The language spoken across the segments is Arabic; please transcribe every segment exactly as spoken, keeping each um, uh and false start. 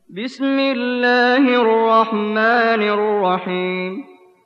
بسم الله الرحمن الرحيم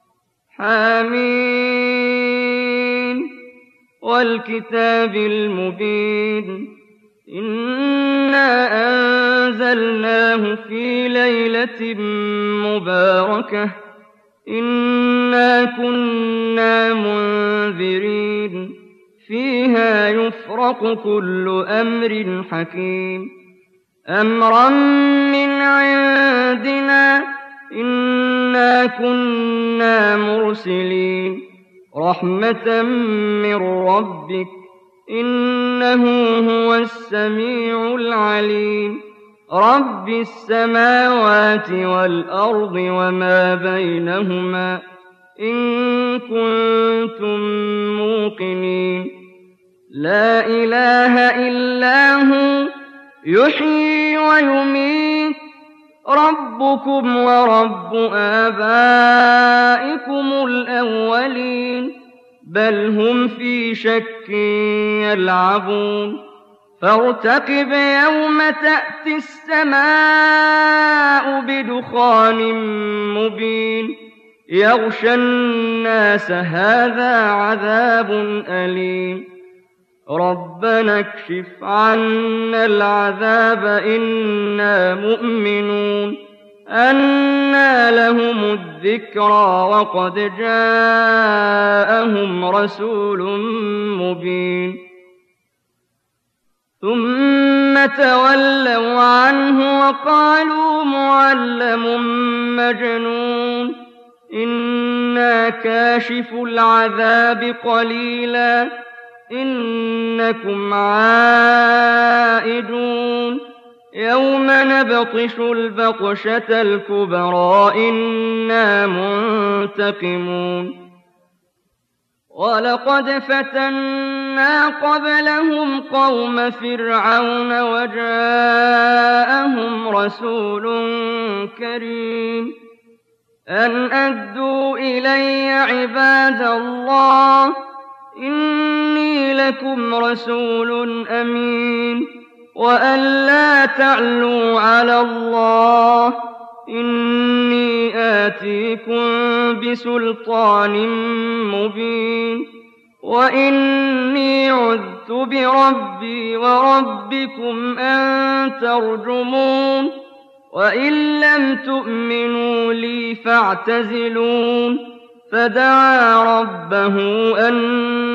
حميم والكتاب المبين إنا أنزلناه في ليلة مباركة إنا كنا منذرين فيها يفرق كل أمر حكيم أمرا من عندنا إنا كنا مرسلين رحمة من ربك إنه هو السميع العليم رب السماوات والأرض وما بينهما إن كنتم موقنين لا إله إلا هو يحيي ويميت ربكم ورب آبائكم الأولين بل هم في شك يلعبون فارتقب يوم تأتي السماء بدخان مبين يغشى الناس هذا عذاب أليم ربنا اكشف عنا العذاب إنا مؤمنون أنى لهم الذكرى وقد جاءهم رسول مبين ثم تولوا عنه وقالوا معلم مجنون إنا كاشف العذاب قليلا إنكم عائدون يوم نبطش البطشة الكبرى إنا منتقمون ولقد فتنا قبلهم قوم فرعون وجاءهم رسول كريم أن أدوا إلي عباد الله إني لكم رسول أمين وأن لا تعلوا على الله إني آتيكم بسلطان مبين وإني عذت بربي وربكم أن ترجمون وإن لم تؤمنوا لي فاعتزلون فدعا ربه أن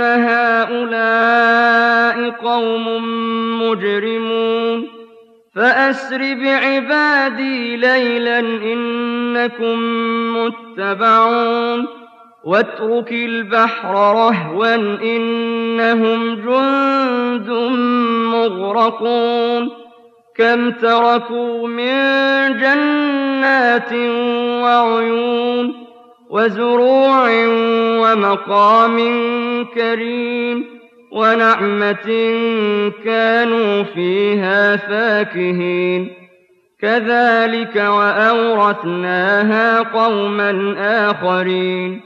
هؤلاء قوم مجرمون فأسر بعبادي ليلا إنكم متبعون واترك البحر رهوا إنهم جند مغرقون كم تركوا من جنات وعيون وزروع ومقام كريم ونعمة كانوا فيها فاكهين كذلك وأورثناها قوما آخرين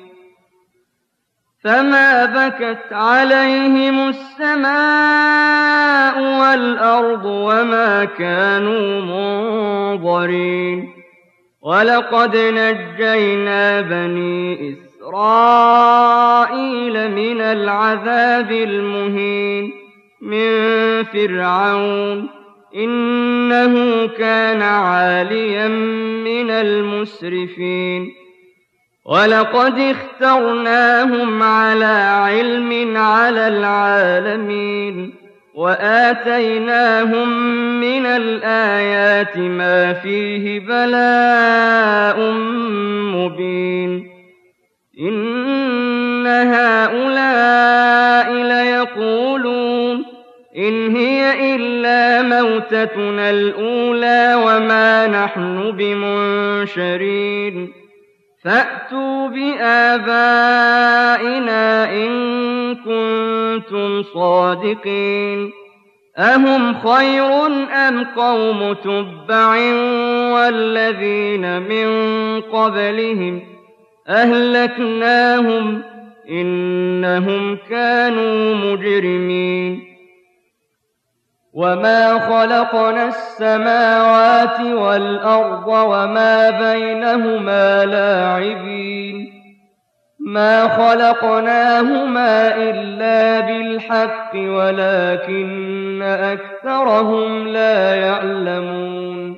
فما بكت عليهم السماء والأرض وما كانوا منظرين ولقد نجينا بني إسرائيل من العذاب المهين من فرعون إنه كان عاليا من المسرفين ولقد اخترناهم على علم على العالمين وآتيناهم من الآيات ما فيه بلاء مبين إن هؤلاء ليقولون إن هي إلا موتتنا الأولى وما نحن بمنشرين فأتوا بآبائنا إن كنتم صادقين أهم خير أم قوم تبع والذين من قبلهم أهلكناهم إنهم كانوا مجرمين وما خلقنا السماوات والأرض وما بينهما لاعبين ما خلقناهما إلا بالحق ولكن أكثرهم لا يعلمون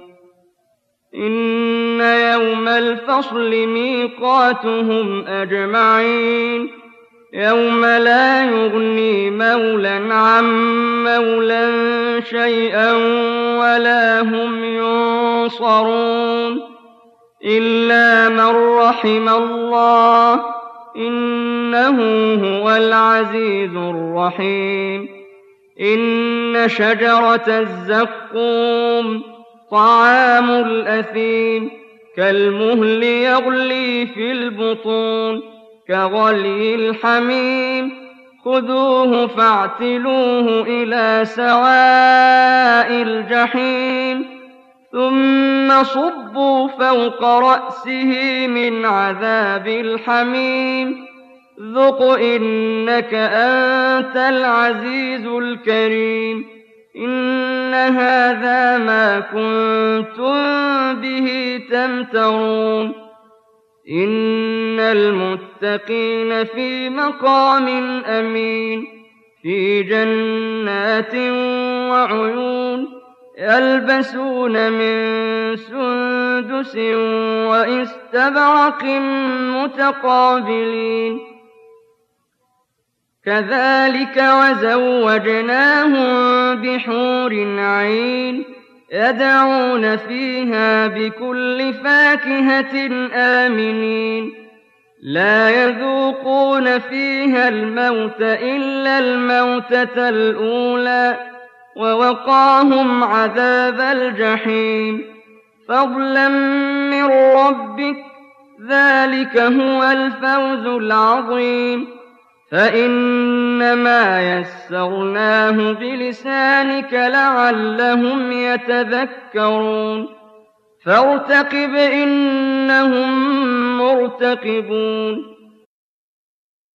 إن يوم الفصل ميقاتهم أجمعين يوم لا يغني مولى عن مولى شيئا ولا هم ينصرون إلا من رحم الله إنه هو العزيز الرحيم إن شجرة الزقوم طعام الأثيم كالمهل يغلي في البطون كغلي الحميم خذوه فاعتلوه إلى سواء الجحيم ثم صبوا فوق رأسه من عذاب الحميم ذق إنك أنت العزيز الكريم إن هذا ما كنتم به تمترون إن المتقين في مقام أمين في جنات وعيون يلبسون من سندس وإستبرق متقابلين كذلك وزوجناهم بحور عين يدعون فيها بكل فاكهة آمنين لا يذوقون فيها الموت إلا الموتة الأولى ووقاهم عذاب الجحيم فضلا من ربك ذلك هو الفوز العظيم فإنما يسرناه بلسانك لعلهم يتذكرون فارتقب إنهم مرتقبون